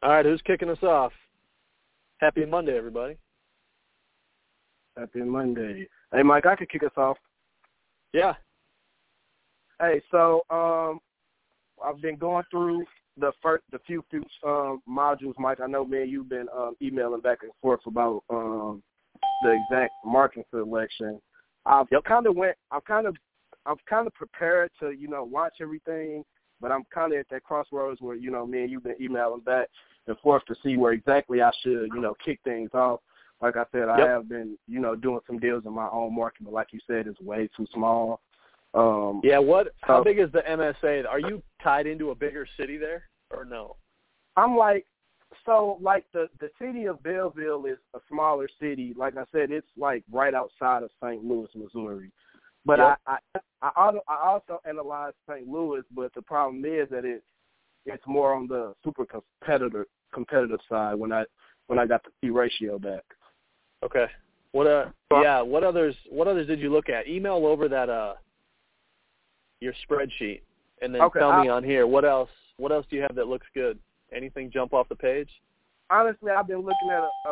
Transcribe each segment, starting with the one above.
All right, who's kicking us off? Happy Monday, everybody. Happy Monday. Hey, Mike, I could kick us off. Yeah. Hey, so I've been going through the few modules, Mike. I know, man, you've been emailing back and forth about the exact marking selection. I've kind of prepared to, watch everything, but I'm kind of at that crossroads where, me and you've been emailing back and forth to see where exactly I should, kick things off. Like I said, I have been, doing some deals in my own market, but like you said, it's way too small. How big is the MSA? Are you tied into a bigger city there or no? I'm the city of Belleville is a smaller city. Like I said, it's like right outside of St. Louis, Missouri. But I also analyzed St. Louis, but the problem is that it's more on the super competitive side when I got the P ratio back. Okay. What others did you look at? Email over that your spreadsheet and then tell me on here what else do you have that looks good? Anything jump off the page? Honestly, I've been looking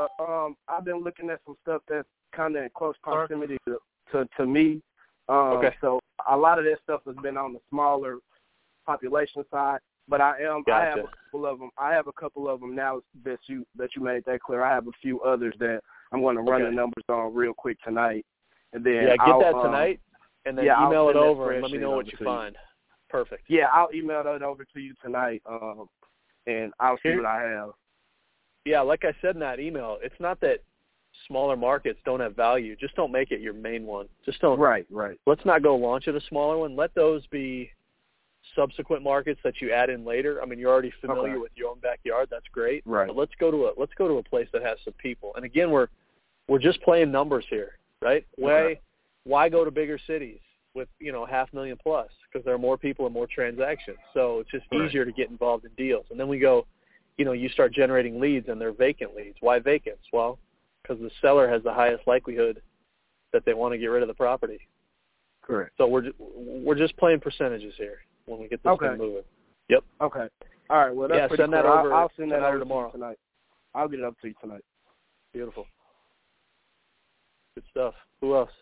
at some stuff that's kind of in close proximity to me. So a lot of that stuff has been on the smaller population side, but I have a couple of them. I have a couple of them now that you made that clear. I have a few others that I'm going to run the numbers on real quick tonight, and then get that tonight, and then email it over and let me know what you find. Perfect. Yeah, I'll email that over to you tonight, and I'll see what I have. Yeah, like I said in that email, it's not that smaller markets don't have value. Just don't make it your main one. Just don't. Right. Let's not go launch at a smaller one. Let those be subsequent markets that you add in later. I mean, you're already familiar with your own backyard. That's great. Right. But let's go to a place that has some people. And again, we're just playing numbers here, right? Why go to bigger cities with 500,000 plus? Because there are more people and more transactions. So it's just easier to get involved in deals. And then we go, you start generating leads and they're vacant leads. Why vacants? Well, because the seller has the highest likelihood that they want to get rid of the property. Correct. So we're just playing percentages here when we get this thing moving. Yep. Okay. All right. Well, that's pretty send cool. that over. I'll send that over tomorrow. To you tonight. I'll get it up to you tonight. Beautiful. Good stuff. Who else?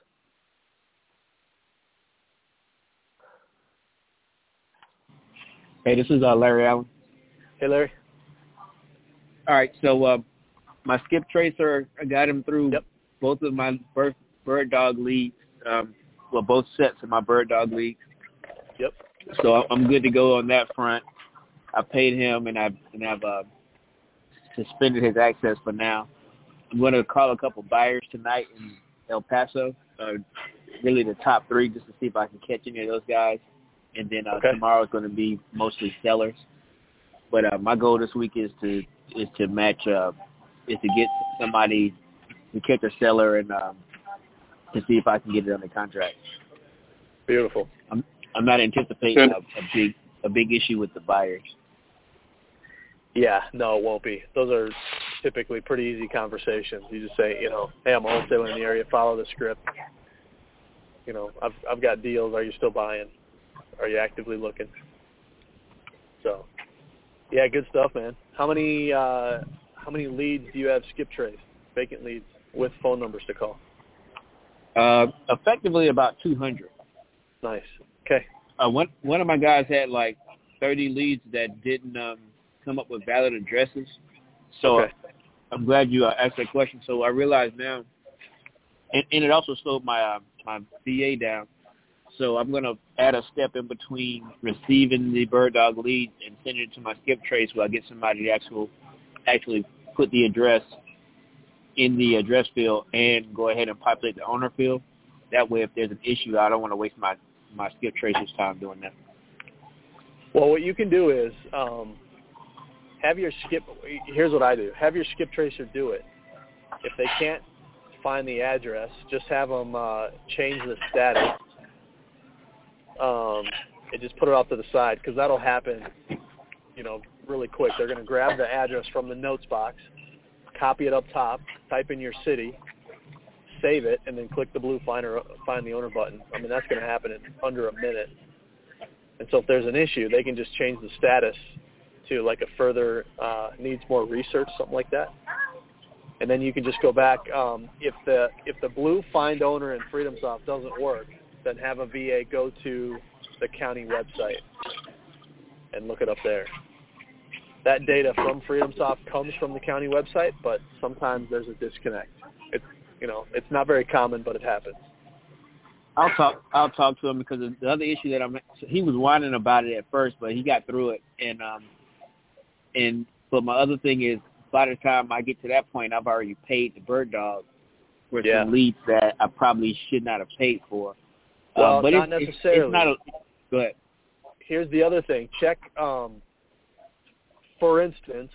Hey, this is Larry Allen. Hey, Larry. All right, so my skip tracer, I got him through both of my bird dog leagues, both sets of my bird dog leagues. Yep. So I'm good to go on that front. I paid him, and I've suspended his access for now. I'm going to call a couple buyers tonight in El Paso, really the top three, just to see if I can catch any of those guys. And then tomorrow is going to be mostly sellers. But my goal this week is to match is to get somebody to catch a seller and to see if I can get it under contract. Beautiful. I'm not anticipating a big issue with the buyers. Yeah, no, it won't be. Those are typically pretty easy conversations. You just say, hey, I'm a wholesaler in the area. Follow the script. I've got deals. Are you still buying? Are you actively looking? So, yeah, good stuff, man. How many leads do you have skip trace, vacant leads, with phone numbers to call? Effectively about 200. Nice. Okay. One of my guys had like 30 leads that didn't come up with valid addresses. So I'm glad you asked that question. So I realize now, and it also slowed my VA down. So I'm going to add a step in between receiving the bird dog lead and sending it to my skip trace where I get somebody to actually put the address in the address field and go ahead and populate the owner field. That way, if there's an issue, I don't want to waste my skip tracer's time doing that. Well, what you can do is have your skip – here's what I do. Have your skip tracer do it. If they can't find the address, just have them change the status and just put it off to the side, because that'll happen, really quick. They're going to grab the address from the notes box, copy it up top, type in your city, save it, and then click the blue find the owner button. I mean, that's going to happen in under a minute. And so if there's an issue, they can just change the status to like a further needs more research, something like that. And then you can just go back. If the blue find owner in FreedomSoft doesn't work, then have a VA go to the county website and look it up there. That data from FreedomSoft comes from the county website, but sometimes there's a disconnect. It's not very common, but it happens. I'll talk to him because the other issue that he was whining about it at first, but he got through it. But my other thing is, by the time I get to that point, I've already paid the bird dog for some leads that I probably should not have paid for. Well, but not necessarily. It's not go ahead. Here's the other thing. Check, for instance,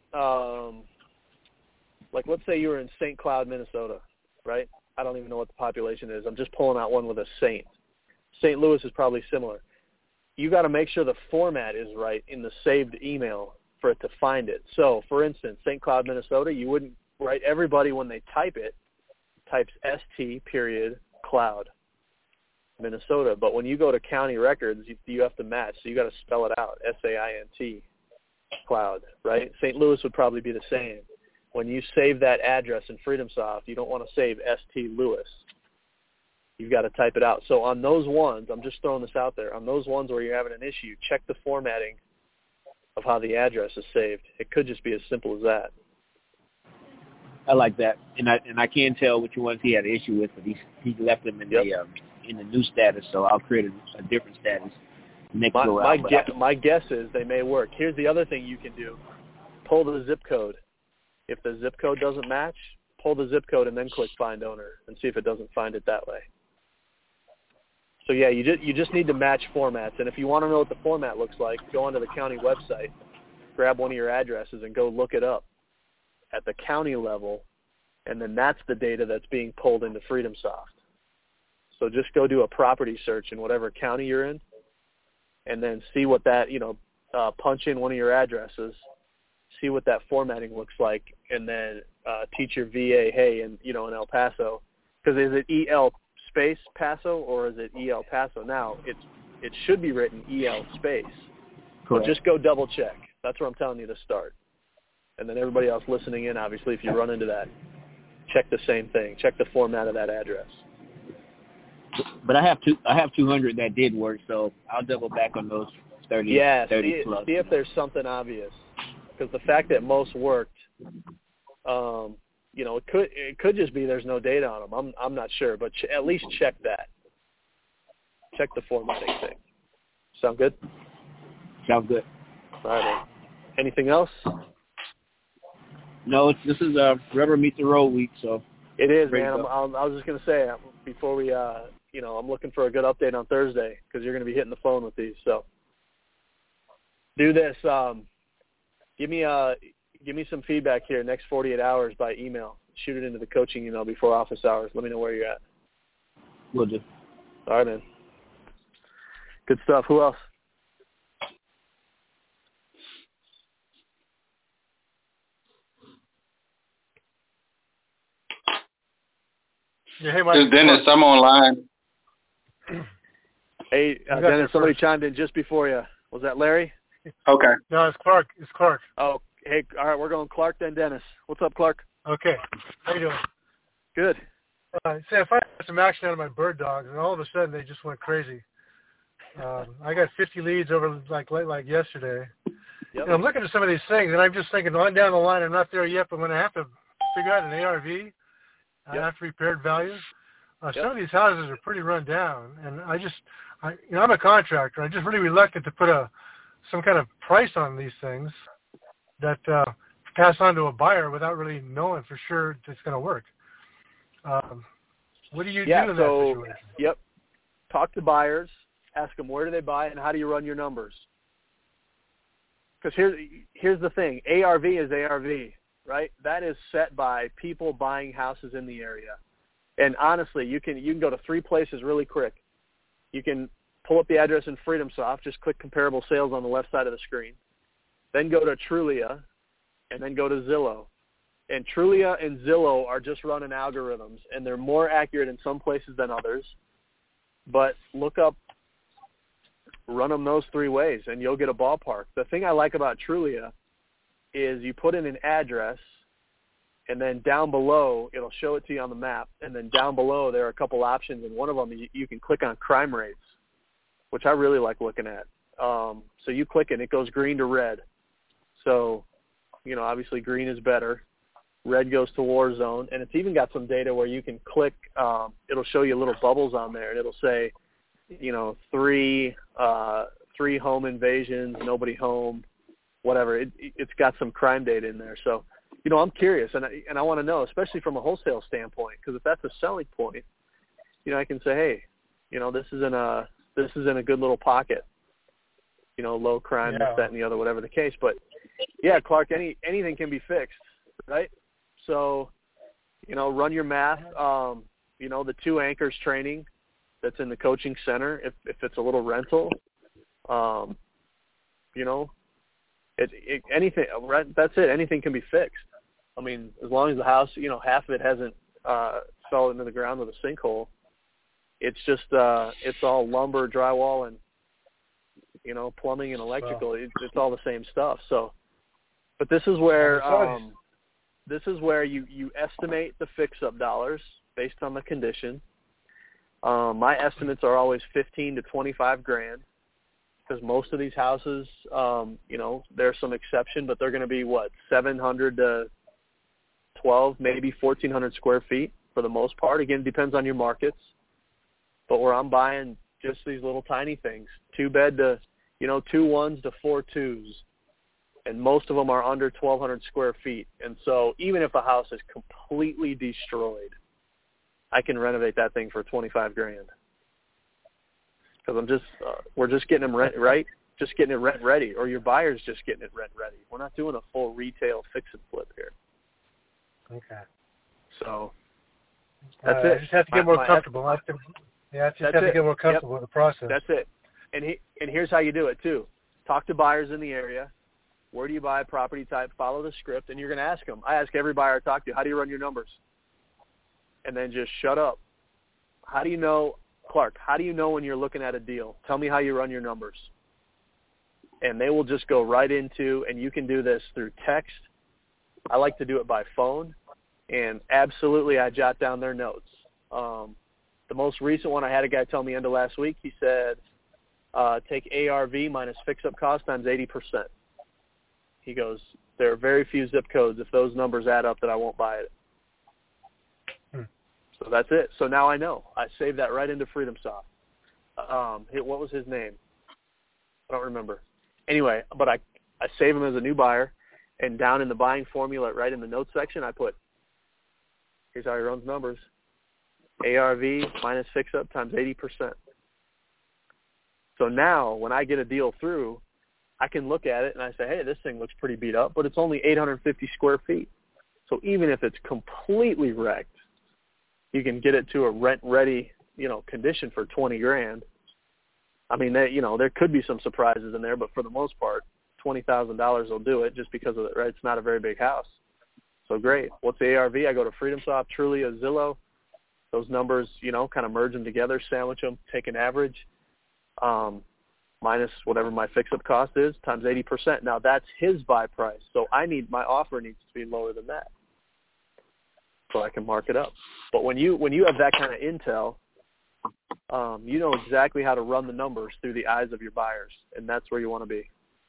like let's say you were in St. Cloud, Minnesota, right? I don't even know what the population is. I'm just pulling out one with a St. St. Louis is probably similar. You got to make sure the format is right in the saved email for it to find it. So, for instance, St. Cloud, Minnesota, you wouldn't write everybody when they type it, types ST period Cloud, Minnesota. But when you go to county records, you have to match. So you got to spell it out, SAINT, Cloud, right? St. Louis would probably be the same. When you save that address in FreedomSoft, you don't want to save ST Louis. You've got to type it out. So on those ones, I'm just throwing this out there, on those ones where you're having an issue, check the formatting of how the address is saved. It could just be as simple as that. I like that, and I can tell which ones he had an issue with, but he left them in the new status. So I'll create a different status next go out. My guess is they may work. Here's the other thing you can do: pull the zip code. If the zip code doesn't match, pull the zip code and then click Find Owner and see if it doesn't find it that way. So yeah, you just need to match formats, and if you want to know what the format looks like, go onto the county website, grab one of your addresses, and go look it up at the county level, and then that's the data that's being pulled into FreedomSoft. So just go do a property search in whatever county you're in, and then see what that, punch in one of your addresses, see what that formatting looks like, and then teach your VA, hey, in El Paso, because is it EL space Paso or is it EL Paso? Now, it should be written EL space. Correct. So just go double check. That's where I'm telling you to start. And then everybody else listening in, obviously, if you run into that, check the same thing. Check the format of that address. But I have 200 that did work, so I'll double back on those 30 plus. See if there's something obvious. Because the fact that most worked, it could just be there's no data on them. I'm not sure, but at least check that. Check the formatting thing. Sound good? Sounds good. All right, man. Anything else? No, this is rubber meets the road week, so it is, man. I was just gonna say before we, I'm looking for a good update on Thursday because you're gonna be hitting the phone with these. So do this. Give me some feedback here next 48 hours by email. Shoot it into the coaching email before office hours. Let me know where you're at. Will do. All right, man. Good stuff. Who else? Yeah, hey, Mike. This is Dennis. I'm online. Hey, Dennis, somebody chimed in just before you. Was that Larry? Okay. No, it's Clark. It's Clark. Oh, hey, all right, we're going Clark, then Dennis. What's up, Clark? Okay. How you doing? Good. Say, if I had some action out of my bird dogs, and all of a sudden they just went crazy. I got 50 leads over like yesterday. Yep. And I'm looking at some of these things, and I'm just thinking, on down the line, I'm not there yet, but I'm going to have to figure out an ARV after repaired values. Some of these houses are pretty run down, and I'm a contractor. I'm just really reluctant to put some kind of price on these things that pass on to a buyer without really knowing for sure it's going to work. What do you do in that situation? Yep. Talk to buyers. Ask them where do they buy and how do you run your numbers. Because here's the thing. ARV is ARV, right? That is set by people buying houses in the area. And honestly, you can go to 3 places really quick. You can pull up the address in FreedomSoft, just click comparable sales on the left side of the screen. Then go to Trulia, and then go to Zillow. And Trulia and Zillow are just running algorithms, and they're more accurate in some places than others. But look up run them those 3 ways, and you'll get a ballpark. The thing I like about Trulia is you put in an address, and then down below, it'll show it to you on the map, and then down below there are a couple options, and one of them you can click on crime rates, which I really like looking at. So you click it, and it goes green to red. So, obviously green is better. Red goes to war zone, and it's even got some data where you can click. It'll show you little bubbles on there, and it'll say, 3 home invasions, nobody home, whatever. It's got some crime data in there. So, I'm curious, and I want to know, especially from a wholesale standpoint, because if that's a selling point, I can say, hey, this is in a good little pocket. Low crime, this, that, and the other, whatever the case. But yeah, Clark, anything can be fixed, right? So, run your math. The 2 anchors training that's in the coaching center, if it's a little rental, anything, that's it. Anything can be fixed. I mean, as long as the house, half of it hasn't fell into the ground with a sinkhole, it's just, it's all lumber, drywall, and, plumbing and electrical. It's all the same stuff. So, but this is where, you estimate the fix-up dollars based on the condition. My estimates are always 15 to 25 grand, because most of these houses, there's some exception, but they're going to be 700 to 12, maybe 1,400 square feet for the most part. Again, it depends on your markets. But where I'm buying just these little tiny things, 2-bed to, 2 1s to 4 2s. And most of them are under 1,200 square feet. And so even if a house is completely destroyed, I can renovate that thing for 25 grand. Because we're just getting them rent, right? Just getting it rent ready, or your buyer's just getting it rent ready. We're not doing a full retail fix and flip here. Okay. So that's it. I just have to get more comfortable. I just have to get more comfortable with the process. That's it. And here's how you do it too. Talk to buyers in the area. Where do you buy, property type, follow the script, and you're going to ask them. I ask every buyer I talk to, how do you run your numbers? And then just shut up. How do you know, Clark, how do you know when you're looking at a deal? Tell me how you run your numbers. And they will just go right into, and you can do this through text. I like to do it by phone, and absolutely I jot down their notes. The most recent one, I had a guy tell me end of last week, he said, take ARV minus fix-up cost times 80%. He goes, there are very few zip codes, if those numbers add up, that I won't buy it. So that's it. So now I know. I saved that right into FreedomSoft. What was his name? I don't remember. Anyway, but I save him as a new buyer, and down in the buying formula, right in the notes section, I put, here's how he runs numbers. ARV minus fix-up times 80%. So now when I get a deal through, I can look at it and I say, hey, this thing looks pretty beat up, but it's only 850 square feet. So even if it's completely wrecked, you can get it to a rent-ready, condition for 20 grand. I mean, there could be some surprises in there, but for the most part, $20,000 will do it just because of it, right? It's not a very big house. So great. What's the ARV? I go to FreedomSoft, Trulia, Zillow. Those numbers, kind of merge them together, sandwich them, take an average, minus whatever my fix-up cost is, times 80%. Now, that's his buy price. So my offer needs to be lower than that, so I can mark it up. But when you have that kind of intel, you know exactly how to run the numbers through the eyes of your buyers, and that's where you want to be.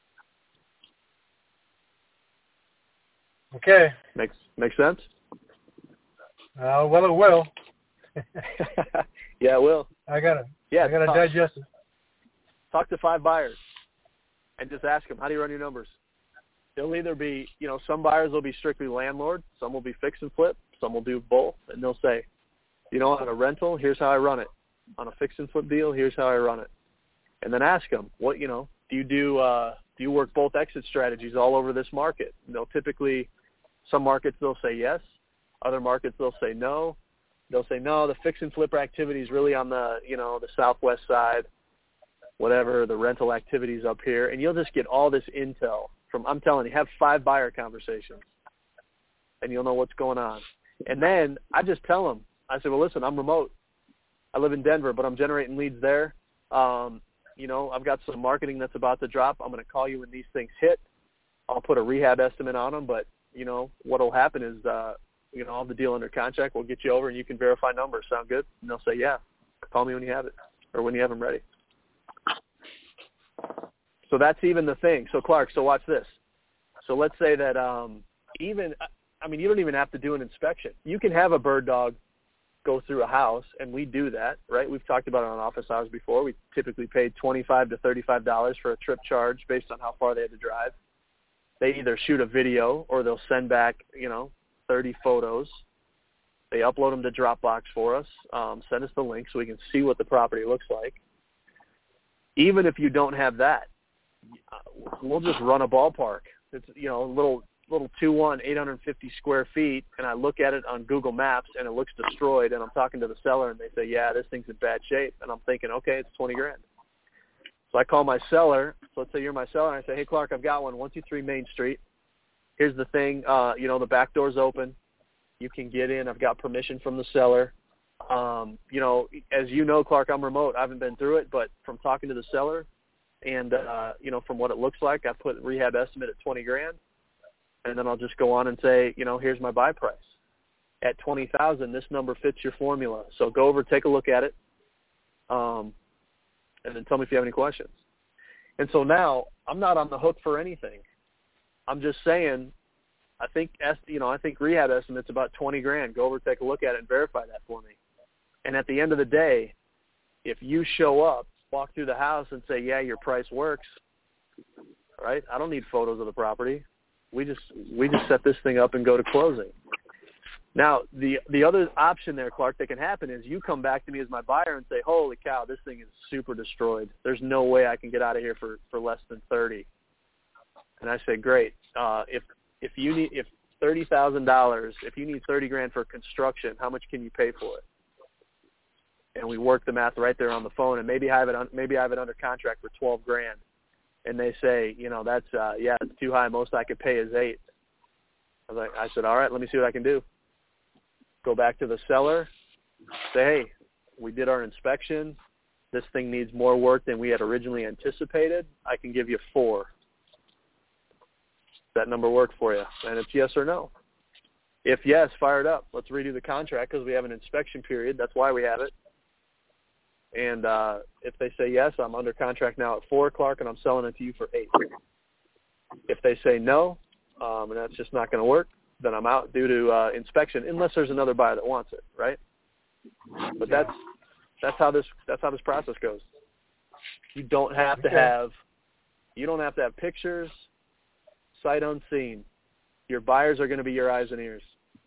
Okay. Makes sense? Well, it will. Yeah, it will. I gotta digest it. Talk to 5 buyers and just ask them, how do you run your numbers? They'll either be, some buyers will be strictly landlord, some will be fix and flip, some will do both, and they'll say, on a rental, here's how I run it. On a fix and flip deal, here's how I run it. And then ask them, what, do you work both exit strategies all over this market? Typically, some markets they'll say yes, other markets they'll say no. They'll say, no, the fix and flip activity is really on the, the southwest side, whatever, the rental activities up here. And you'll just get all this intel from, I'm telling you, have 5 buyer conversations, and you'll know what's going on. And then I just tell them, I say, well, listen, I'm remote. I live in Denver, but I'm generating leads there. I've got some marketing that's about to drop. I'm going to call you when these things hit. I'll put a rehab estimate on them, but, what will happen is, I'll have the deal under contract. We'll get you over and you can verify numbers. Sound good? And they'll say, yeah, call me when you have it or when you have them ready. So that's even the thing. So, Clark, watch this. So let's say that you don't even have to do an inspection. You can have a bird dog go through a house, and we do that, right? We've talked about it on office hours before. We typically paid $25 to $35 for a trip charge based on how far they had to drive. They either shoot a video or they'll send back, 30 photos. They upload them to Dropbox for us, send us the link so we can see what the property looks like. Even if you don't have that, we'll just run a ballpark. It's, a little 2-1, 850 square feet, and I look at it on Google Maps, and it looks destroyed, and I'm talking to the seller, and they say, yeah, this thing's in bad shape. And I'm thinking, okay, it's $20,000. So I call my seller. So let's say you're my seller, and I say, hey, Clark, I've got one, 123 Main Street. Here's the thing, the back door's open. You can get in. I've got permission from the seller. As you know, Clark, I'm remote. I haven't been through it, but from talking to the seller and, from what it looks like, I put rehab estimate at $20,000. And then I'll just go on and say, here's my buy price. At $20,000, this number fits your formula. So go over, take a look at it, and then tell me if you have any questions. And so now I'm not on the hook for anything. I'm just saying, I think rehab estimate's about $20,000. Go over, take a look at it, and verify that for me. And at the end of the day, if you show up, walk through the house, and say, yeah, your price works, right? I don't need photos of the property. We just set this thing up and go to closing. Now, the other option there, Clark, that can happen is you come back to me as my buyer and say, holy cow, this thing is super destroyed. There's no way I can get out of here for less than 30. And I say, great. If $30,000, if you need $30,000 for construction, how much can you pay for it? And we work the math right there on the phone, and maybe I have it under contract for $12,000. And they say, that's it's too high. Most I could pay is $8,000. I said, all right, let me see what I can do. Go back to the seller, say, hey, we did our inspection. This thing needs more work than we had originally anticipated. I can give you $4,000. That number work for you? And it's yes or no. If yes, fire it up. Let's redo the contract because we have an inspection period. That's why we have it. And if they say yes, I'm under contract now at $4,000, Clark, and I'm selling it to you for $8,000. If they say no, and that's just not going to work, then I'm out due to inspection, unless there's another buyer that wants it, right? But that's how this process goes. You don't have to have pictures, sight unseen. Your buyers are going to be your eyes and ears.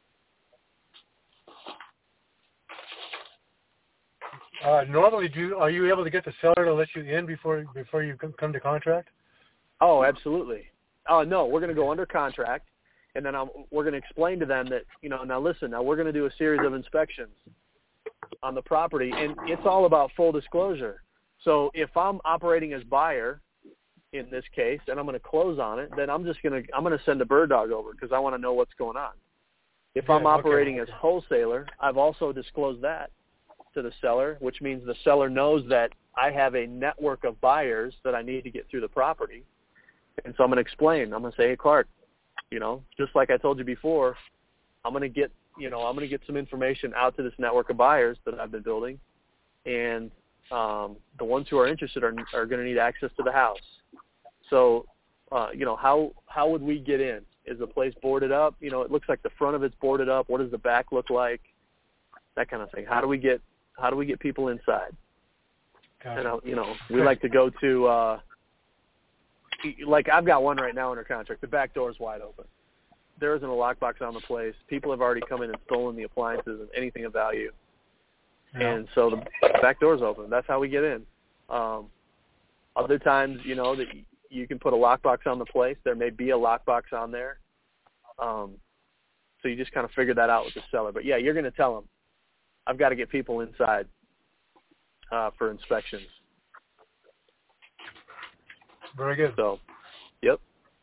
Normally, are you able to get the seller to let you in before you come to contract? Oh, absolutely. Oh, no, we're going to go under contract, and then we're going to explain to them that, now listen, we're going to do a series of inspections on the property, and it's all about full disclosure. So if I'm operating as buyer in this case, and I'm going to close on it, then I'm going to send a bird dog over because I want to know what's going on. If I'm operating as wholesaler, I've also disclosed that to the seller, which means the seller knows that I have a network of buyers that I need to get through the property. And so I'm going to explain. I'm going to say, hey, Clark, just like I told you before, I'm going to get some information out to this network of buyers that I've been building. And the ones who are interested are going to need access to the house. So, how would we get in? Is the place boarded up? It looks like the front of it's boarded up. What does the back look like? That kind of thing. How do we get people inside? Gotcha. And we like to go to like I've got one right now under contract. The back door is wide open. There isn't a lockbox on the place. People have already come in and stolen the appliances and anything of value. Yeah. And so the back door's open. That's how we get in. Other times, that you can put a lockbox on the place. There may be a lockbox on there. So you just kind of figure that out with the seller. But, yeah, you're going to tell them, I've got to get people inside for inspections. Very good. So, yep.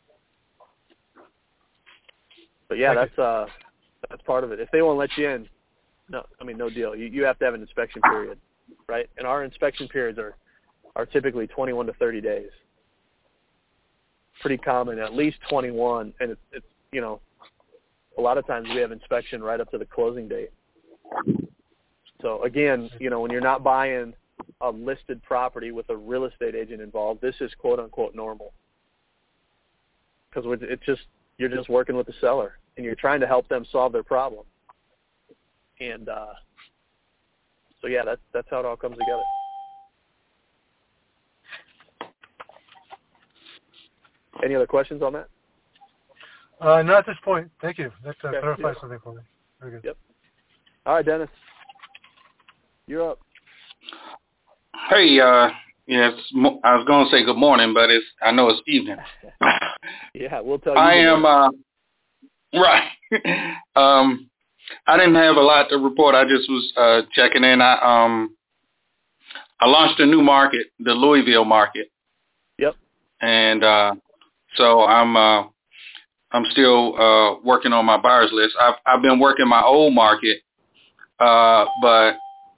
But, yeah, that's part of it. If they won't let you in, no deal. You have to have an inspection period, right? And our inspection periods are are typically 21 to 30 days. Pretty common, at least 21, and it's you know, a lot of times we have inspection right up to the closing date. So again, you know, when you're not buying a listed property with a real estate agent involved, this is quote unquote normal, because you're just working with the seller and you're trying to help them solve their problem. And so yeah, that's how it all comes together. Any other questions on that? Not at this point. Thank you. That clarifies something for me. Very good. Yep. All right, Dennis. You're up. Hey, yes, I was going to say good morning, but I know it's evening. Yeah, we'll tell you. I am, right. I didn't have a lot to report. I just was checking in. I launched a new market, the Louisville market. Yep. And so I'm still working on my buyers list. I've been working my old market, but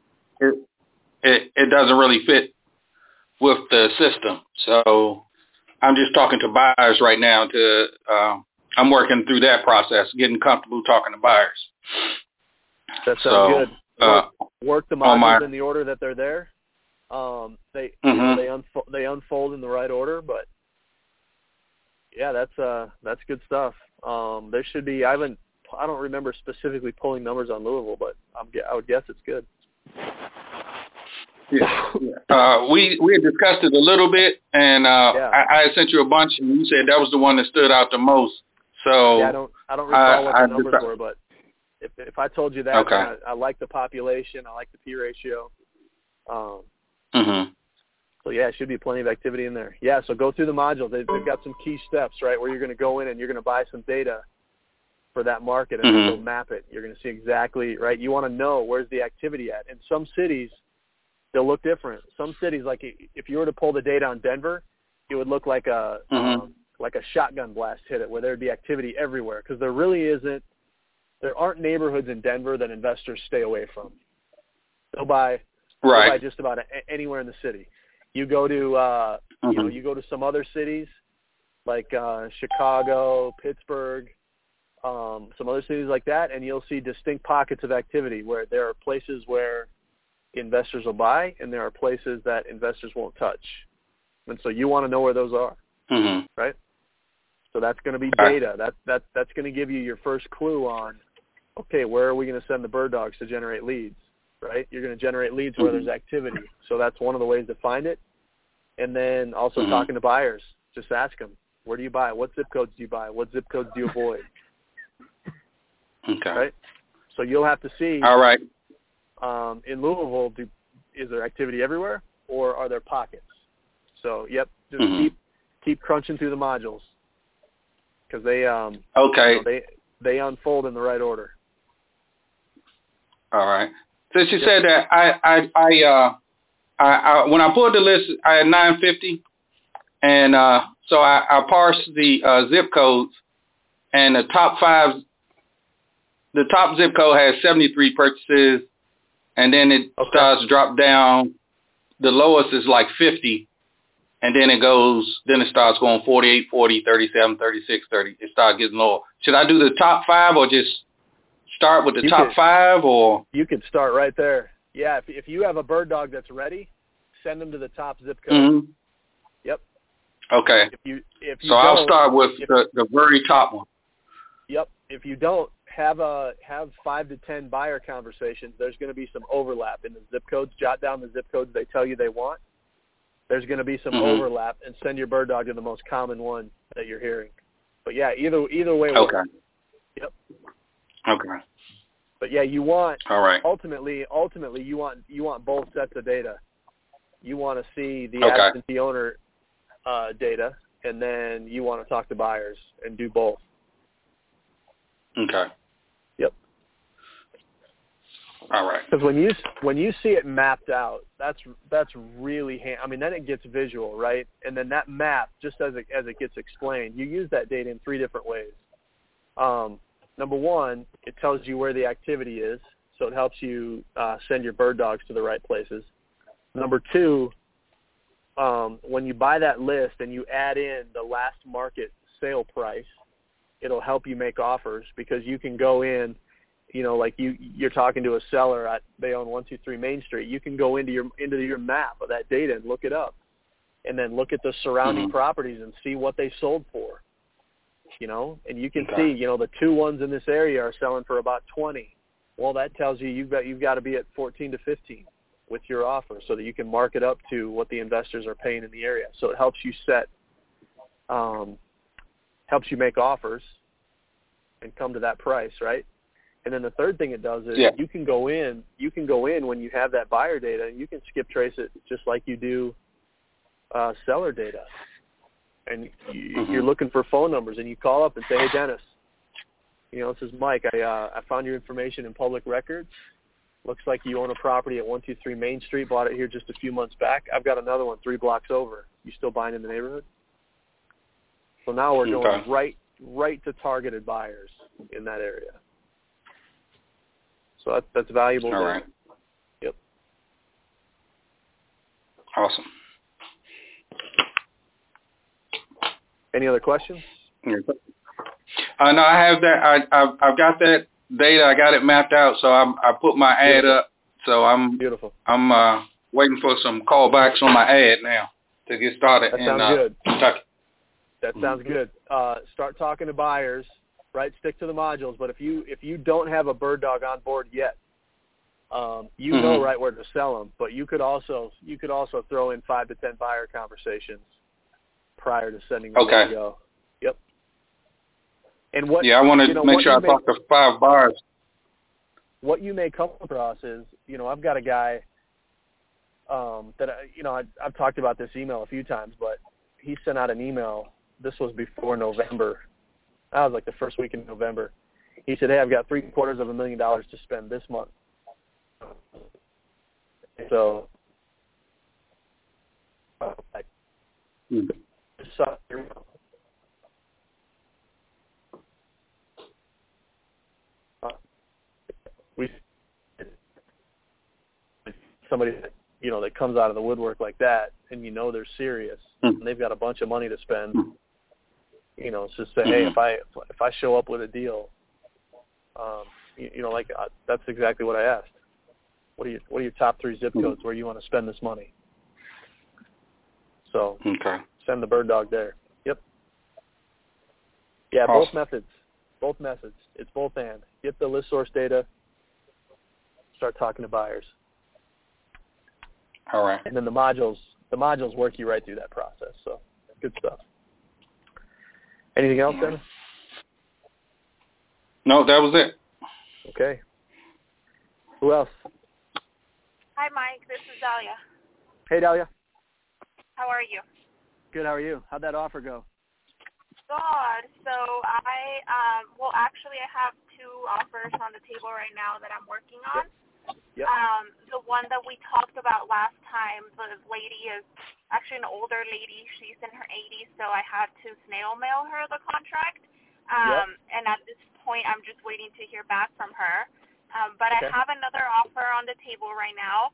it doesn't really fit with the system. So I'm just talking to buyers right now. I'm working through that process, getting comfortable talking to buyers. That sounds good. Work the modules in the order that they're there. They unfold in the right order, but yeah, that's good stuff. There should be. I don't remember specifically pulling numbers on Louisville, but I would guess it's good. Yeah. We had discussed it a little bit, and I had sent you a bunch, and you said that was the one that stood out the most. So yeah, I don't recall what the numbers were, but if I told you that, okay. I like the population, I like the P ratio. So yeah, it should be plenty of activity in there. Yeah, so go through the modules. They've got some key steps, right, where you're going to go in and you're going to buy some data for that market and then go map it. You're going to see exactly, right, you want to know where's the activity at. In some cities, they'll look different. Some cities, like if you were to pull the data on Denver, it would look like a shotgun blast hit it, where there'd be activity everywhere, because there aren't neighborhoods in Denver that investors stay away from. They'll buy just about anywhere in the city. You go to you go to some other cities like Chicago, Pittsburgh, some other cities like that, and you'll see distinct pockets of activity where there are places where investors will buy and there are places that investors won't touch. And so you want to know where those are, right? So that's going to be data. That's going to give you your first clue on, okay, where are we going to send the bird dogs to generate leads, right? You're going to generate leads where there's activity. So that's one of the ways to find it. And then also talking to buyers. Just ask them, where do you buy? What zip codes do you buy? What zip codes do you avoid? Okay. Right? So you'll have to see. All right. In Louisville, is there activity everywhere, or are there pockets? So, yep, just keep crunching through the modules, because they unfold in the right order. All right. Since you said that, I when I pulled the list, I had 950, and so I parsed the zip codes, and the top zip code has 73 purchases, and then it starts to drop down. The lowest is like 50, and then it starts going 48, 40, 37, 36, 30. It starts getting lower. Should I do the top 5 or just start with the top 5? Or you could start right there. Yeah, if you have a bird dog that's ready, send them to the top zip code. Yep. Okay. If you so I'll start with the very top one. Yep. If you don't have 5 to 10 buyer conversations, there's going to be some overlap in the zip codes. Jot down the zip codes they tell you they want. There's going to be some overlap, and send your bird dog to the most common one that you're hearing. But yeah, either way. Okay. Yep. Okay. But yeah, you want ultimately you want both sets of data. You want to see the absentee owner data, and then you want to talk to buyers and do both. Okay. Yep. All right. Because when you see it mapped out, that's really then it gets visual, right? And then that map, just as it gets explained, you use that data in 3 different ways. Number one, it tells you where the activity is, so it helps you send your bird dogs to the right places. Number two, when you buy that list and you add in the last market sale price, it'll help you make offers, because you can go in, like you're talking to a seller they own 123 Main Street. You can go into your map of that data and look it up, and then look at the surrounding properties and see what they sold for. And you can see, the 2 ones in this area are selling for about 20. Well, that tells you you've got to be at 14 to 15 with your offer, so that you can mark it up to what the investors are paying in the area. So it helps you helps you make offers and come to that price, right? And then the third thing it does is you can go in when you have that buyer data, and you can skip trace it just like you do seller data. And you're looking for phone numbers, and you call up and say, "Hey, Dennis, this is Mike. I found your information in public records. Looks like you own a property at 123 Main Street. Bought it here just a few months back. I've got another one 3 blocks over. You still buying in the neighborhood?" So now we're going right to targeted buyers in that area. So that's valuable. All right. Yep. Awesome. Any other questions? No, I have that. I've got that data. I got it mapped out. So I put my ad up. So I'm waiting for some callbacks on my ad now to get started. That sounds good. Kentucky. That sounds good. Start talking to buyers. Right, stick to the modules. But if you don't have a bird dog on board yet, know right where to sell them. But you could also throw in 5 to 10 buyer conversations prior to sending them to go. Yep. And what? Yeah, I want to make sure I talk to 5 buyers. What you may come across is, I've got a guy that I've talked about this email a few times, but he sent out an email. This was before November. That was like the first week in November. He said, "Hey, I've got $750,000 to spend this month." So, somebody that comes out of the woodwork like that, and they're serious, and they've got a bunch of money to spend. It's just say, "Hey, if I show up with a deal, that's exactly what I asked. What are your top 3 zip codes where you want to spend this money?" So send the bird dog there. Yep. Yeah, awesome. Both methods. It's both and. Get the list source data. Start talking to buyers. All right. And then the modules work you right through that process. So good stuff. Anything else, Dennis? No, that was it. Okay. Who else? Hi, Mike. This is Dahlia. Hey, Dahlia. How are you? Good. How are you? How'd that offer go? Good. So I have 2 offers on the table right now that I'm working on. Yep. The one that we talked about last time, the lady is actually an older lady. She's in her 80s, so I had to snail mail her the contract. And at this point, I'm just waiting to hear back from her. But I have another offer on the table right now.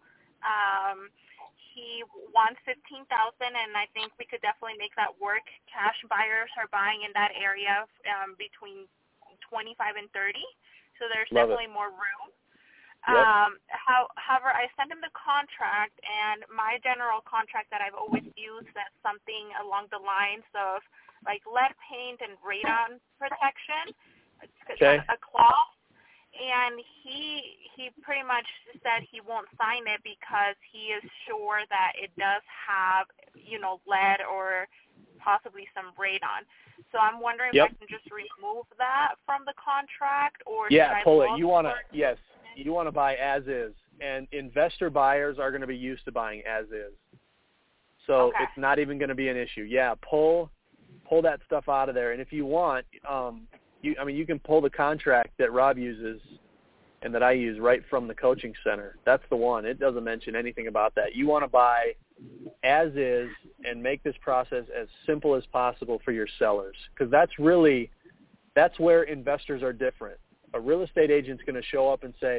He wants $15,000, and I think we could definitely make that work. Cash buyers are buying in that area between 25 and 30, so there's definitely more room. Yep. However, I sent him the contract, and my general contract that I've always used says something along the lines of like lead paint and radon protection. It's a clause. And he pretty much said he won't sign it because he is sure that it does have, lead or possibly some radon. So I'm wondering if I can just remove that from the contract, or should I pull it. You want to buy as is, and investor buyers are going to be used to buying as is. So it's not even going to be an issue. Yeah, pull that stuff out of there, and if you want, you can pull the contract that Rob uses and that I use right from the coaching center. That's the one. It doesn't mention anything about that. You want to buy as is and make this process as simple as possible for your sellers, because that's where investors are different. A real estate agent's going to show up and say,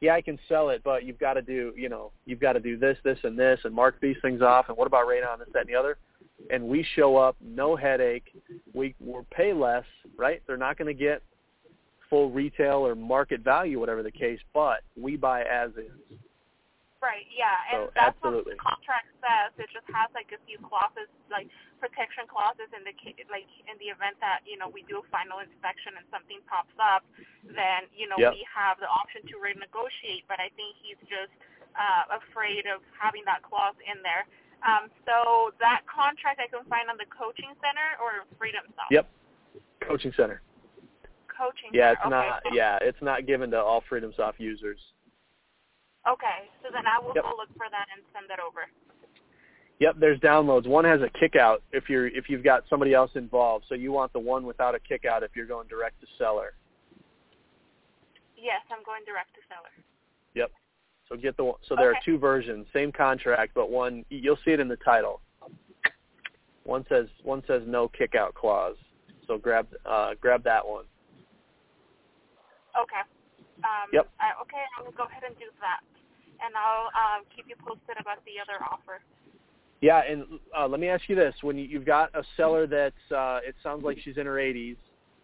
yeah, I can sell it, but you've got to do this, this, and this, and mark these things off, and what about radon, this, that, and the other? And we show up, no headache. We'll pay less, right? They're not going to get full retail or market value, whatever the case, but we buy as is. Right, yeah, and so, that's absolutely. what the contract says. It just has like a few clauses, like protection clauses in the event that, you know, we do a final inspection and something pops up, then, you know, we have the option to renegotiate, but I think he's just afraid of having that clause in there. So that contract I can find on the coaching center or Freedom Soft? Yep, coaching center. Coaching center. It's not given to all Freedom Soft users. Okay, so then I will go look for that and send that over. Yep, there's downloads. One has a kick out if you've got somebody else involved. So you want the one without a kick out if you're going direct to seller. Yes, I'm going direct to seller. Yep. So there are two versions, same contract, but one you'll see it in the title. One says no kick out clause. So grab that one. Okay. I will go ahead and do that, and I'll keep you posted about the other offer. Yeah, and let me ask you this: when you've got a seller that's, it sounds like she's in her 80s.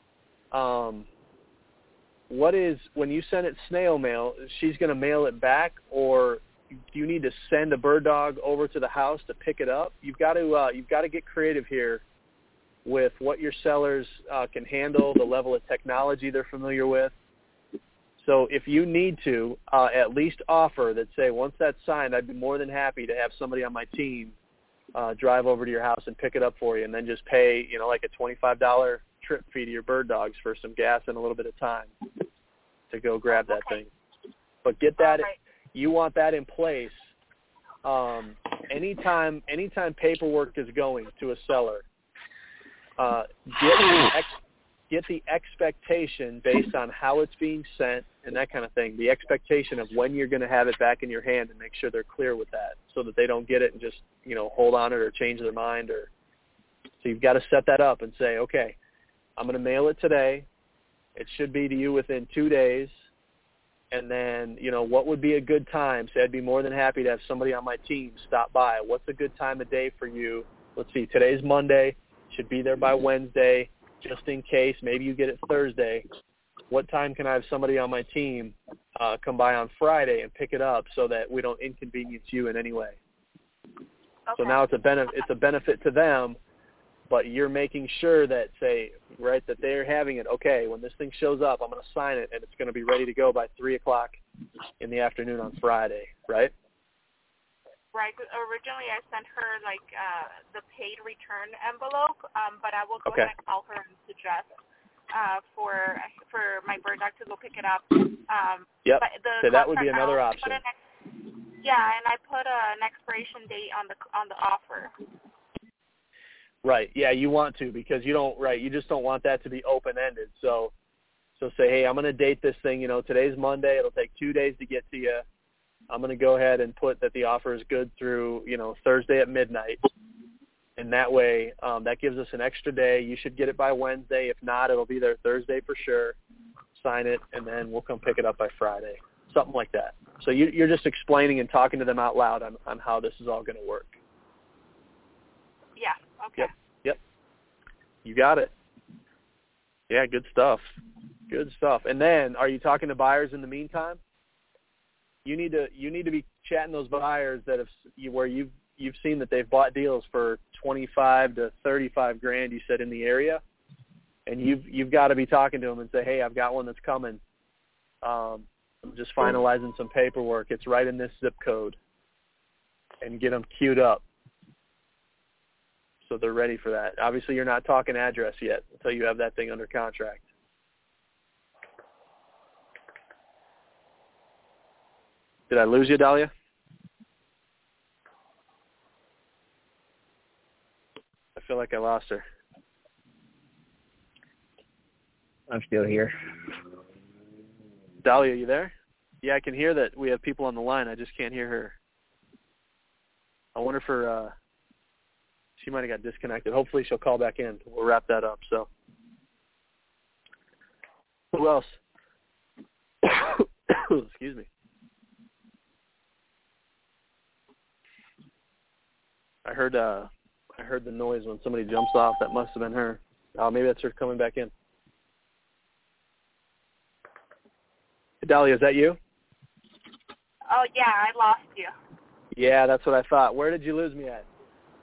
When you send it snail mail, she's going to mail it back, or do you need to send a bird dog over to the house to pick it up? You've got to get creative here with what your sellers can handle, the level of technology they're familiar with. So if you need to, at least offer that, say, once that's signed, I'd be more than happy to have somebody on my team drive over to your house and pick it up for you, and then just pay, you know, like a $25 trip fee to your bird dogs for some gas and a little bit of time to go grab that thing. But get that, you want that in place. Anytime paperwork is going to a seller, get the expectation based on how it's being sent and that kind of thing, the expectation of when you're going to have it back in your hand, and make sure they're clear with that so that they don't get it and just, you know, hold on it or change their mind. So you've got to set that up and say, okay, I'm going to mail it today. It should be to you within 2 days. And then, you know, what would be a good time? Say I'd be more than happy to have somebody on my team stop by. What's a good time of day for you? Let's see, today's Monday. Should be there by Wednesday. Just in case, maybe you get it Thursday. What time can I have somebody on my team come by on Friday and pick it up so that we don't inconvenience you in any way? Okay. So now it's a benefit to them, but you're making sure that, that they're having it. Okay, when this thing shows up, I'm going to sign it, and it's going to be ready to go by 3 o'clock in the afternoon on Friday, right? Right. Originally, I sent her the paid return envelope, but I will go ahead and call her and suggest for my bird dog to go pick it up. Yep. So that would be another option. And I put an expiration date on the offer. Right. Yeah, you want to, because you just don't want that to be open ended. So say, hey, I'm going to date this thing. You know, today's Monday. It'll take 2 days to get to you. I'm going to go ahead and put that the offer is good through, you know, Thursday at midnight. And that way, that gives us an extra day. You should get it by Wednesday. If not, it'll be there Thursday for sure. Sign it, and then we'll come pick it up by Friday. Something like that. So you're just explaining and talking to them out loud on how this is all going to work. Yeah, okay. Yep. You got it. Yeah, good stuff. Good stuff. And then, are you talking to buyers in the meantime? You need to be chatting those buyers that where you've seen that they've bought deals for $25,000 to $35,000. You said in the area, and you've got to be talking to them and say, hey, I've got one that's coming. I'm just finalizing some paperwork. It's right in this zip code, and get them queued up so they're ready for that. Obviously, you're not talking address yet until you have that thing under contract. Did I lose you, Dahlia? I feel like I lost her. I'm still here. Dahlia, you there? Yeah, I can hear that we have people on the line. I just can't hear her. I wonder if she might have got disconnected. Hopefully she'll call back in. We'll wrap that up. So, who else? Excuse me. I heard the noise when somebody jumps off. That must have been her. Maybe that's her coming back in. Dahlia, is that you? Oh, yeah, I lost you. Yeah, that's what I thought. Where did you lose me at?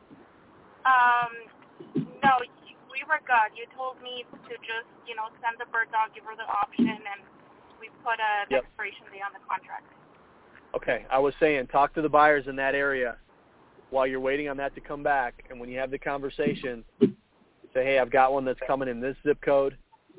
No, we were good. You told me to just, send the bird dog, give her the option, and we put an expiration date on the contract. Okay, I was saying talk to the buyers in that area while you're waiting on that to come back, and when you have the conversation, say, hey, I've got one that's coming in this zip code,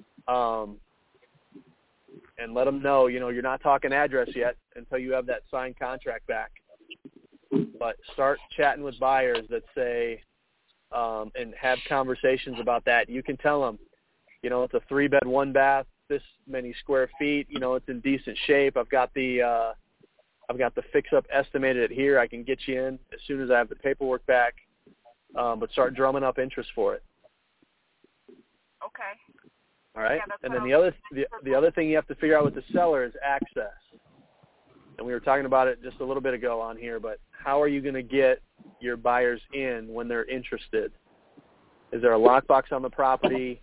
and let them know, you're not talking address yet until you have that signed contract back. But start chatting with buyers that say, and have conversations about that. You can tell them, it's a 3-bed, 1-bath, this many square feet, it's in decent shape. I've got the fix-up estimated at here. I can get you in as soon as I have the paperwork back, but start drumming up interest for it. Okay. All right? Yeah, and then the other thing you have to figure out with the seller is access. And we were talking about it just a little bit ago on here, but how are you going to get your buyers in when they're interested? Is there a lockbox on the property?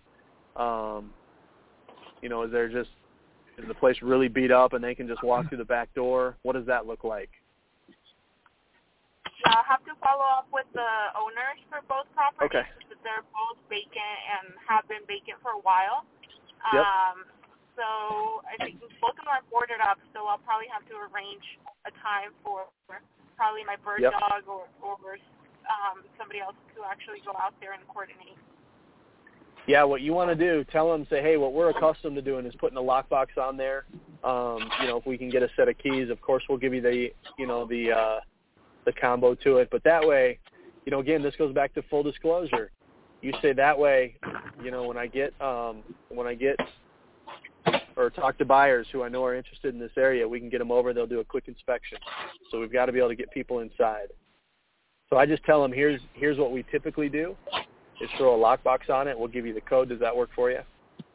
Is the place really beat up and they can just walk through the back door? What does that look like? I'll have to follow up with the owners for both properties. Okay. Because they're both vacant and have been vacant for a while. Yep. So I think both of them are boarded up, so I'll probably have to arrange a time for probably my bird dog or somebody else to actually go out there and coordinate. Yeah, what you want to do, tell them, say, hey, what we're accustomed to doing is putting a lockbox on there. If we can get a set of keys, of course we'll give you the combo to it. But that way, again, this goes back to full disclosure. You say that way, when I get or talk to buyers who I know are interested in this area, we can get them over. They'll do a quick inspection. So we've got to be able to get people inside. So I just tell them, here's what we typically do. Is throw a lockbox on it. We'll give you the code. Does that work for you?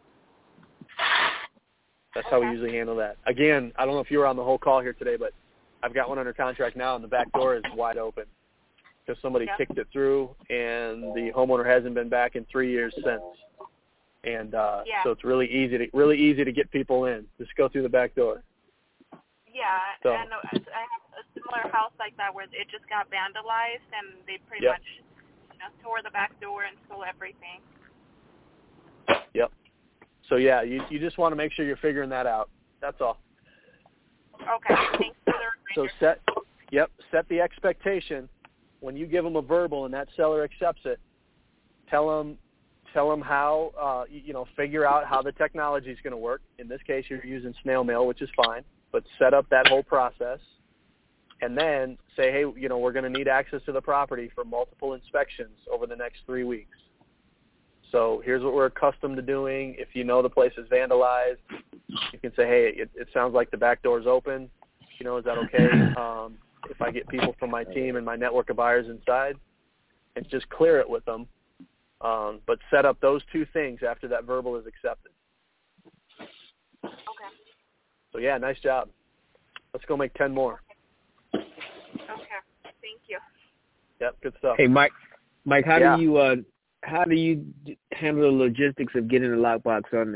That's how we usually handle that. Again, I don't know if you were on the whole call here today, but I've got one under contract now, and the back door is wide open because somebody kicked it through, and the homeowner hasn't been back in 3 years since. And so it's really easy to get people in. Just go through the back door. Yeah, so. And I have a similar house like that where it just got vandalized, and they pretty much tore the back door and stole everything. Yep. So yeah, you just want to make sure you're figuring that out. That's all. Okay. Thanks for the reminder. So set the expectation when you give them a verbal and that seller accepts it. Tell them how figure out how the technology is going to work. In this case, you're using snail mail, which is fine, but set up that whole process. And then say, hey, we're going to need access to the property for multiple inspections over the next 3 weeks. So here's what we're accustomed to doing. If the place is vandalized, you can say, hey, it sounds like the back door is open. Is that okay if I get people from my team and my network of buyers inside? And just clear it with them. But set up those two things after that verbal is accepted. Okay. So, yeah, nice job. Let's go make 10 more. Okay. Thank you. Yep, good stuff. Hey, Mike, how do you handle the logistics of getting the lockbox on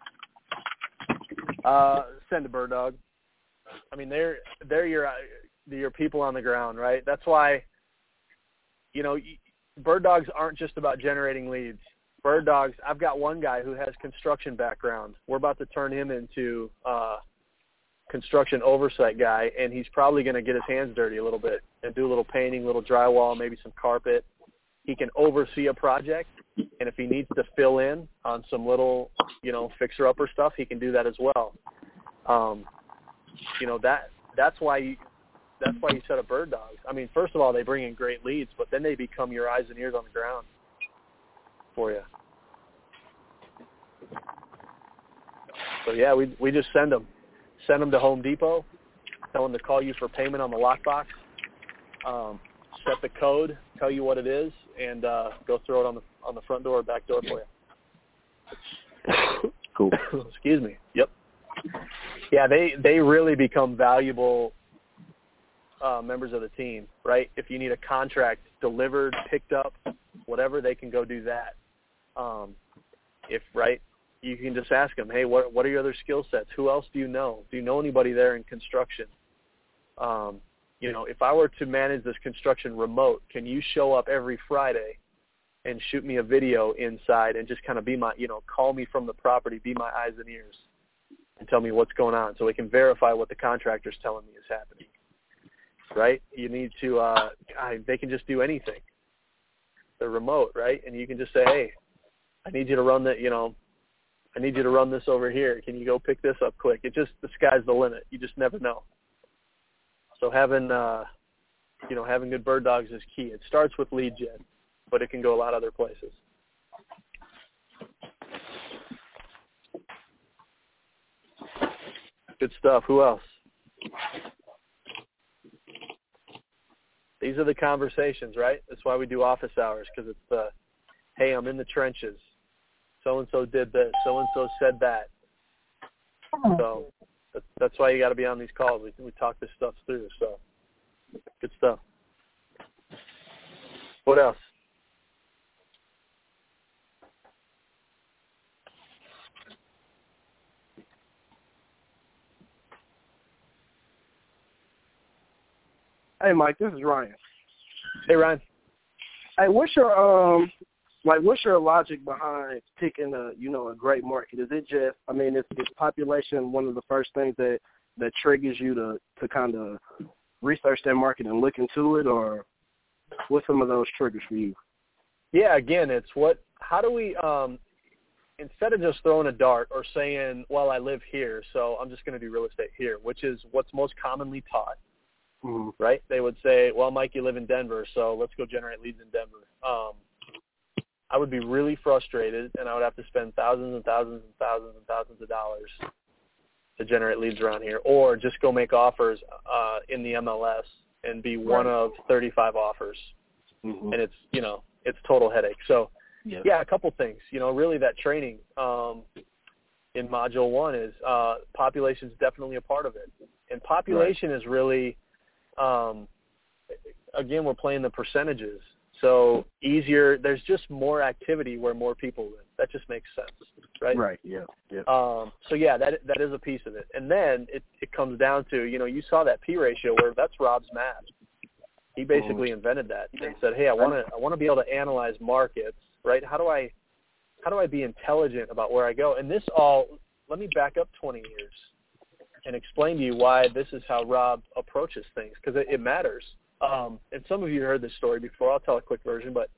there? Send a bird dog. I mean, they're your people on the ground, right? That's why, bird dogs aren't just about generating leads. Bird dogs, I've got one guy who has construction background. We're about to turn him into construction oversight guy, and he's probably going to get his hands dirty a little bit and do a little painting, a little drywall, maybe some carpet. He can oversee a project, and if he needs to fill in on some little, fixer-upper stuff, he can do that as well. That's why you set up bird dogs. I mean, first of all, they bring in great leads, but then they become your eyes and ears on the ground for you. So, yeah, we just send them. Send them to Home Depot. Tell them to call you for payment on the lockbox. Set the code, tell you what it is, and go throw it on the front door or back door for you. Cool. Excuse me. Yep. Yeah, they really become valuable members of the team, right? If you need a contract delivered, picked up, whatever, they can go do that. You can just ask them, hey, what are your other skill sets? Who else do you know? Do you know anybody there in construction? If I were to manage this construction remote, can you show up every Friday and shoot me a video inside and just kind of be my, call me from the property, be my eyes and ears, and tell me what's going on so we can verify what the contractor's telling me is happening, right? You need to, they can just do anything. They're remote, right? And you can just say, hey, I need you to run I need you to run this over here. Can you go pick this up quick? The sky's the limit. You just never know. So having good bird dogs is key. It starts with lead gen, but it can go a lot of other places. Good stuff. Who else? These are the conversations, right? That's why we do office hours, because it's hey, I'm in the trenches. So-and-so did this. So-and-so said that. So that's why you got to be on these calls. We talk this stuff through. So good stuff. What else? Hey, Mike, this is Ryan. Hey, Ryan. Hey, what's your logic behind picking a great market? Is it just, is population one of the first things that triggers you to kind of research that market and look into it, or what's some of those triggers for you? Yeah, again, it's how do we, instead of just throwing a dart or saying, well, I live here, so I'm just going to do real estate here, which is what's most commonly taught, right? They would say, well, Mike, you live in Denver, so let's go generate leads in Denver. I would be really frustrated, and I would have to spend thousands and thousands and thousands and thousands of dollars to generate leads around here, or just go make offers in the MLS and be one of 35 offers. And it's total headache. So, yeah, a couple things. Really that training in Module 1 is population is definitely a part of it. And population is really, again, we're playing the percentages. So easier, there's just more activity where more people live. That just makes sense, right? Right, yeah. So, yeah, that is a piece of it. And then it comes down to, you saw that P ratio where that's Rob's math. He basically invented that and said, hey, I want to be able to analyze markets, right? How do I be intelligent about where I go? And let me back up 20 years and explain to you why this is how Rob approaches things, because it matters. And some of you heard this story before. I'll tell a quick version, but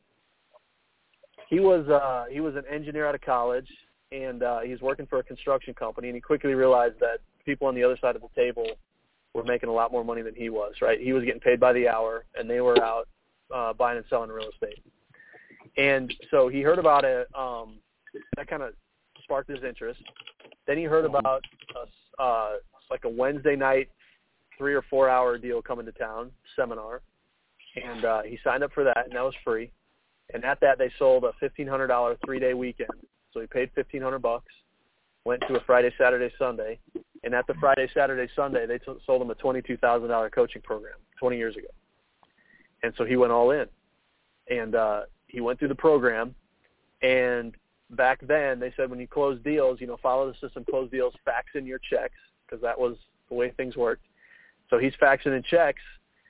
he was an engineer out of college, and he was working for a construction company, and he quickly realized that people on the other side of the table were making a lot more money than he was, right? He was getting paid by the hour, and they were out buying and selling real estate. And so he heard about it. That kind of sparked his interest. Then he heard about like a Wednesday night 3 or 4 hour deal coming to town, seminar, and he signed up for that, and that was free. And at that, they sold a $1,500 3-day weekend. So he paid $1,500, went to a Friday, Saturday, Sunday, and at the Friday, Saturday, Sunday, they sold him a $22,000 coaching program 20 years ago. And so he went all in, and he went through the program. And back then, they said when you close deals, follow the system, close deals, fax in your checks, because that was the way things worked. So he's faxing in checks,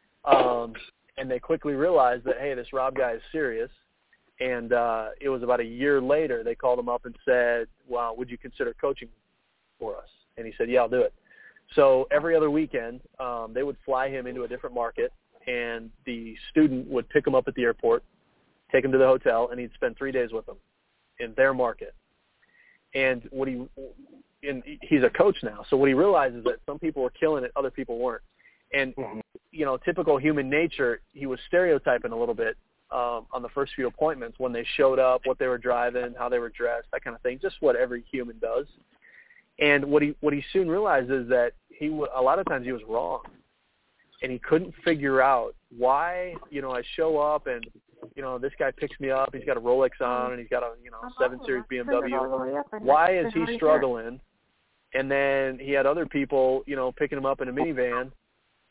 and they quickly realized that, hey, this Rob guy is serious. And it was about a year later, they called him up and said, well, would you consider coaching for us? And he said, yeah, I'll do it. So every other weekend, they would fly him into a different market, and the student would pick him up at the airport, take him to the hotel, and he'd spend 3 days with them in their market. And he's a coach now. So what he realized is that some people were killing it, other people weren't. And, typical human nature, he was stereotyping a little bit on the first few appointments when they showed up, what they were driving, how they were dressed, that kind of thing, just what every human does. And what he soon realized is that a lot of times he was wrong. And he couldn't figure out why, I show up and, this guy picks me up, he's got a Rolex on and he's got a, 7 Series BMW. Why is he struggling? And then he had other people, picking him up in a minivan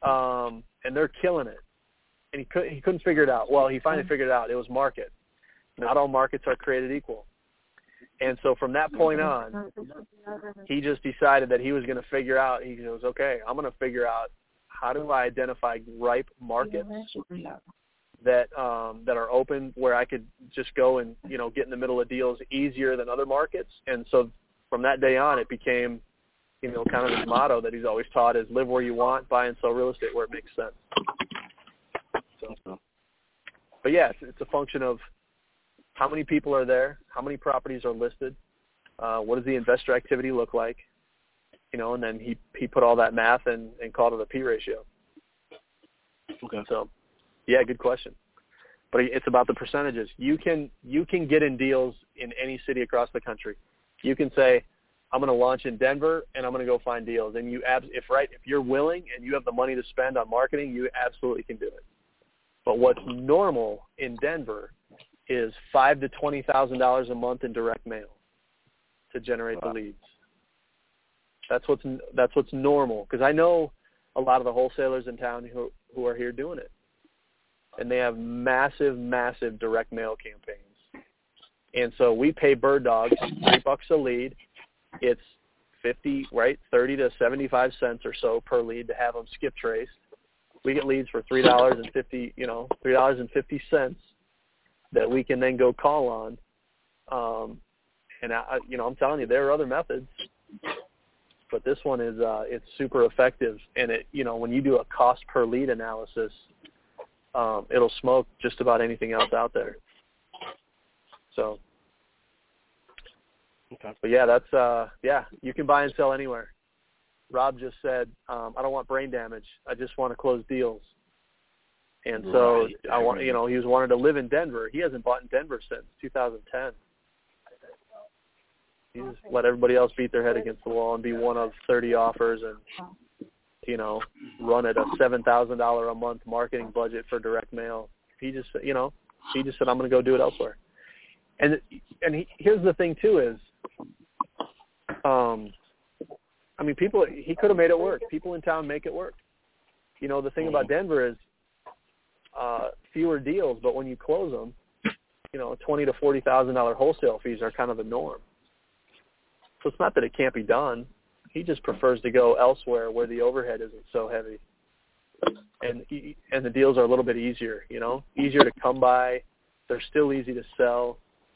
and they're killing it. And he couldn't figure it out. Well, he finally figured it out. It was market. Not all markets are created equal. And so from that point on, he just decided that he was going to figure out, he goes, okay, I'm going to figure out how do I identify ripe markets that are open where I could just go and, get in the middle of deals easier than other markets. And so from that day on, it became, kind of his motto that he's always taught is live where you want, buy and sell real estate where it makes sense. So, but yeah, it's a function of how many people are there, how many properties are listed, what does the investor activity look like, and then he put all that math and called it a P ratio. Okay. So, yeah, good question. But it's about the percentages. You can get in deals in any city across the country. You can say, I'm going to launch in Denver and I'm going to go find deals. And if you're willing and you have the money to spend on marketing, you absolutely can do it. But what's normal in Denver is $5,000 to $20,000 a month in direct mail to generate the leads. That's what's normal, because I know a lot of the wholesalers in town who are here doing it, and they have massive direct mail campaigns. And so we pay Bird Dogs $3 a lead. It's 30 to 75 cents or so per lead to have them skip traced. We get leads for $3.50 that we can then go call on. And I'm telling you, there are other methods, but this one is it's super effective. And when you do a cost per lead analysis, it'll smoke just about anything else out there. So, okay. But yeah, that's you can buy and sell anywhere. Rob just said, I don't want brain damage. I just want to close deals. And so he was wanting to live in Denver. He hasn't bought in Denver since 2010. He just let everybody else beat their head against the wall and be one of 30 offers and, run at a $7,000 a month marketing budget for direct mail. He just said, I'm going to go do it elsewhere. And here's the thing too is, he could have made it work. People in town make it work. The thing about Denver is fewer deals, but when you close them, $20,000 to $40,000 wholesale fees are kind of the norm. So it's not that it can't be done. He just prefers to go elsewhere where the overhead isn't so heavy, and the deals are a little bit easier. Easier to come by. They're still easy to sell.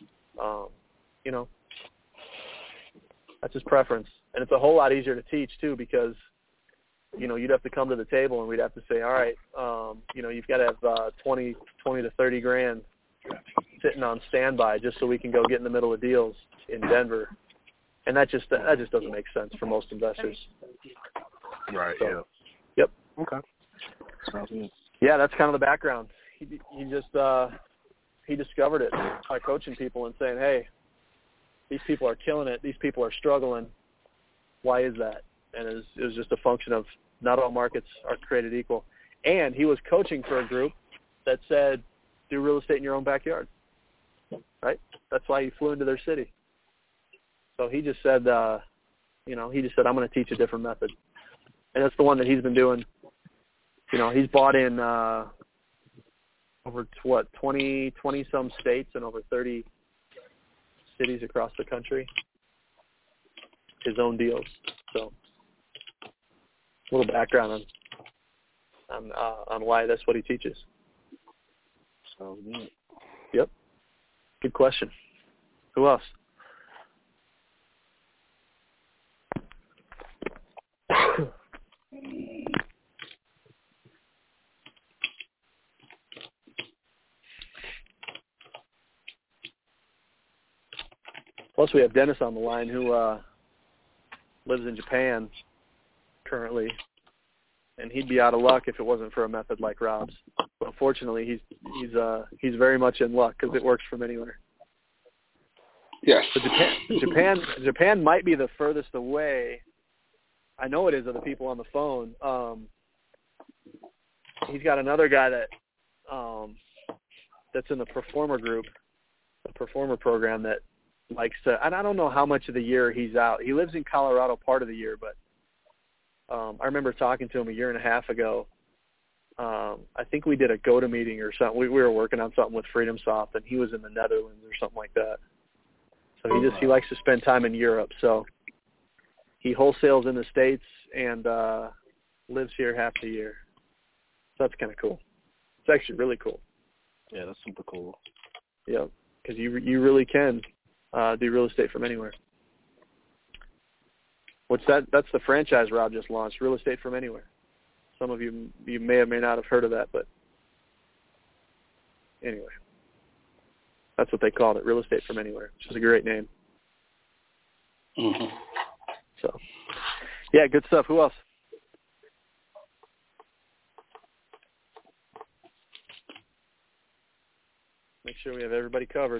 That's his preference. And it's a whole lot easier to teach, too, because, you'd have to come to the table and we'd have to say, all right, you've got to have 20 to 30 grand sitting on standby just so we can go get in the middle of deals in Denver. And that just doesn't make sense for most investors. Right, so, yeah. Yep. Okay. Sounds good. Yeah, that's kind of the background. He discovered it by coaching people and saying, hey, these people are killing it. These people are struggling. Why is that? And it was just a function of not all markets are created equal. And he was coaching for a group that said, do real estate in your own backyard, right? That's why he flew into their city. So he just said, I'm going to teach a different method. And that's the one that he's been doing. He's bought in over, 20-some states and over 30 cities across the country, his own deals. So a little background on why that's what he teaches. So good. Yep. Good question. Who else? Plus, we have Dennis on the line who lives in Japan currently, and he'd be out of luck if it wasn't for a method like Rob's. But fortunately, he's very much in luck because it works from anywhere. Yes. But Japan might be the furthest away. I know it is of the people on the phone. He's got another guy that that's in the performer group, the performer program that likes to, and I don't know how much of the year he's out. He lives in Colorado part of the year, but I remember talking to him a year and a half ago, I think we did a GOTA meeting or something. We were working on something with FreedomSoft, and he was in the Netherlands or something like that. So he likes to spend time in Europe. So he wholesales in the States and lives here half the year. So that's kind of cool. It's actually really cool. Yeah, that's super cool. Yeah, because you really can do real estate from anywhere. What's that? That's the franchise Rob just launched, Real Estate from Anywhere. Some of you may or may not have heard of that, but anyway, that's what they called it, Real Estate from Anywhere, which is a great name. Mm-hmm. So, yeah, good stuff. Who else? Make sure we have everybody covered.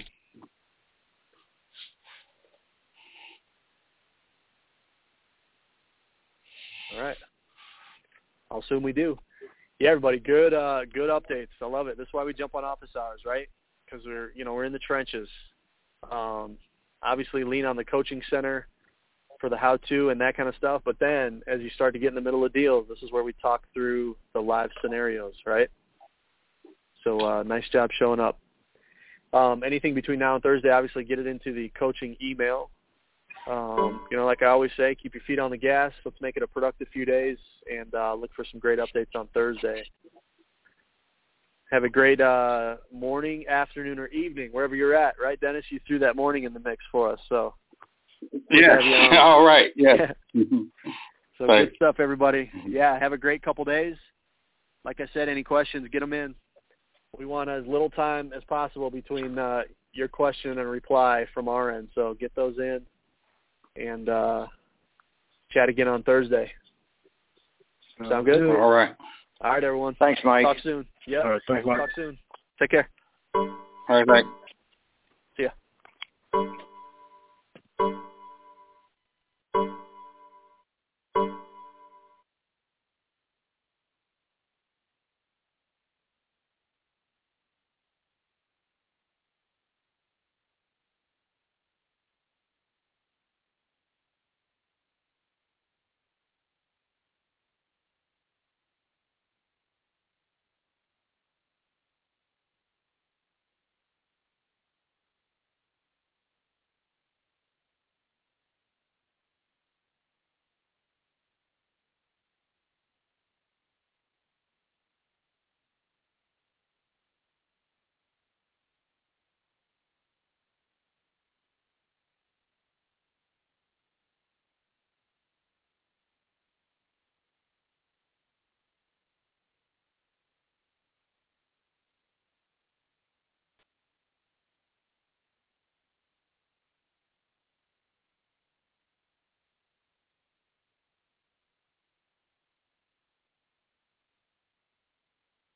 All right. I'll assume we do. Yeah, everybody, good updates. I love it. That's why we jump on office hours, right? Because we're in the trenches. Obviously, lean on the coaching center for the how-to and that kind of stuff. But then, as you start to get in the middle of deals, this is where we talk through the live scenarios, right? So, nice job showing up. Anything between now and Thursday, obviously, get it into the coaching email. Like I always say, keep your feet on the gas. Let's make it a productive few days and look for some great updates on Thursday. Have a great morning, afternoon, or evening, wherever you're at, right, Dennis? You threw that morning in the mix for us. So yeah, all right, yeah. So good stuff, everybody. Yeah, have a great couple days. Like I said, any questions, get them in. We want as little time as possible between your question and reply from our end. So get those in. And chat again on Thursday. Sound good? All right. All right, everyone. Thanks, Mike. Talk soon. Yeah. All right, thanks, Mike. Talk soon. Take care. All right, thanks.